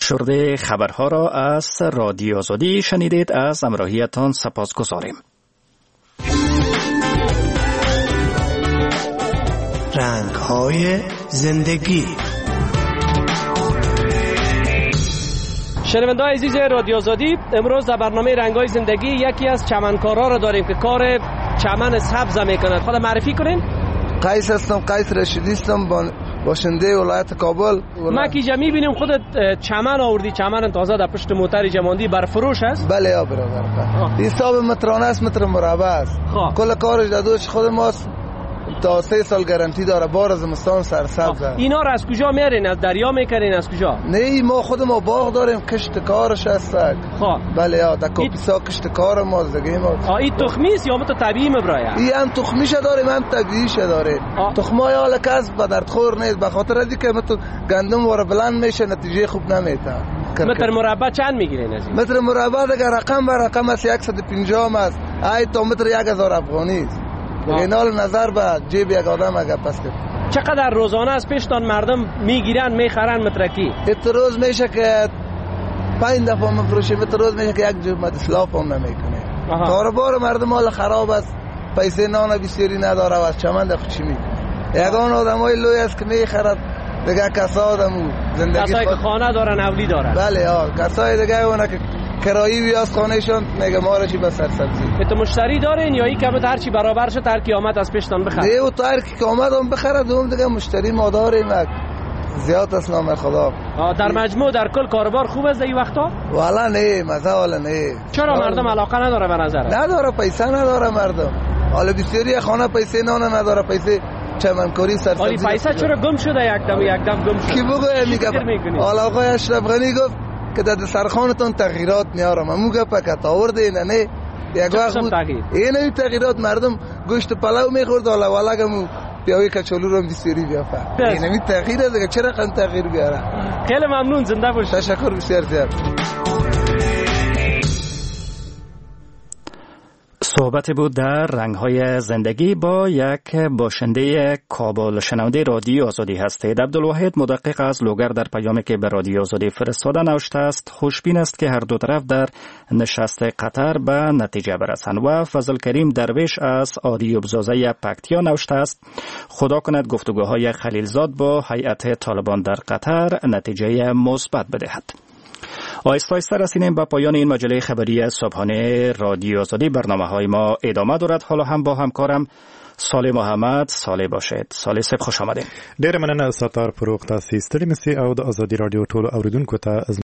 فشرده خبرها را از رادیو آزادی شنیدید. از همراهیتان سپاسگزاریم. رنگ‌های زندگی. شنونده‌های عزیز رادیو آزادی، امروز در برنامه رنگ‌های زندگی یکی از چمنکارا را داریم که کار چمن سبز می‌کند. خود معرفی کنین. قیس هستم، قیس رشیدی هستم، باشنده ولایت کابل. ما که جمعی بینیم خودت چمن آوردی، چمن تازه در پشت موتر جماندی برفروش است؟ بله یا برادر. حساب مترانه است، متر مربع است. کل کارش در دوش خود ماست. تا 3 سال گارانتی داره. بار زمستان سرسبز است. اینا را از کجا میارین؟ از دریا میکنین؟ از کجا؟ نه، ما خود ما باغ داریم، کشت کارش است. بله یا در کاپیسا کشت کار ما زگی ما. این تخمی است یا مت طبیعی مبرایا؟ این هم تخمیش داریم هم طبیعیش داره. تخمای حالا کس به درد خور نیست، به خاطر ازی که مت گندم ور بلند میشه نتیجه خوب نمیده. متر مربع چند میگیرین از این؟ متر مربع دیگه رقم به رقم است. 150 است. ای تا متر 1000 افغانی است. اینال نظر به جیب یک آدم اگه پس کرد. چقدر روزانه از پیشتان مردم میگیرن میخرن مترکی؟ روز میشه که 5 دفعه مفروشه. روز میشه که یک جمعه اسلاف هم نمیکنه. کاروبار مردم حال خراب است، پیسه نان بسیاری نداره و از چمن در خوشی میکنه. یگان آدمای لوی است که میخرد دیگه کسا آدمو زندگی کسایی که خانه دارن اولی دارن. بله کسای دیگه اون که کرایی بیاز خانهشون میگه ما را چی به سرسبزی. تو مشتری دارین یا این که هر چی برابر شد هر کی آمد از پیشتان بخره؟ نه و هر کی آمد اون بخره. دوم دیگه مشتری ما داریم زیاد است نام خدا. در مجموع در کل کاروبار خوب است این وقتا؟ والا نه، مزه والا نه. چرا مردم علاقه نداره به نظرت؟ نداره، پیسه نداره مردم. حالا بسیاری خانه پیسه نان نداره، پیسه چمنکاری سرسبزی. ولی پیسه چرا گم شده یکدم گم شده؟ کی بگه میگه حالا آقای اشرف غنی گفت که در سرخانتون تغییرات میارم. همون گپ که آورده نه یک وقت بود این تغییرات مردم گوشت پلو میخورد حالا ولگمو پیاوی کچالو رو بسیاری بیافت. این تغییر دیگه چرا قن تغییر بیاره. خیلی ممنون، زنده باش. تشکر بسیار زیاد. صحبت بود در رنگ‌های زندگی با یک باشنده کابل. شنونده رادیو آزادی هستید. عبدالواحد مدقق از لوگر در پیامی که به رادیو آزادی فرستاده نوشته است خوشبین است که هر دو طرف در نشست قطر به نتیجه برسند. و فضل کریم درویش از عادی ابزازه پکتیا نوشته است خدا کند گفتگوهای خلیلزاد با هیئت طالبان در قطر نتیجه مثبت بدهد. آهسته آهسته رسیدیم به پایان این مجله خبری صبحانه رادیو آزادی. برنامه‌های ما ادامه دارد. حالا هم با همکارم صالح محمد. صالح باشید. صالح صاحب خوش آمدید. ډېر مننه ستار فروغ تاسو ستړي مسئ او د ازادي رادیو ټولو اوریدونکو ته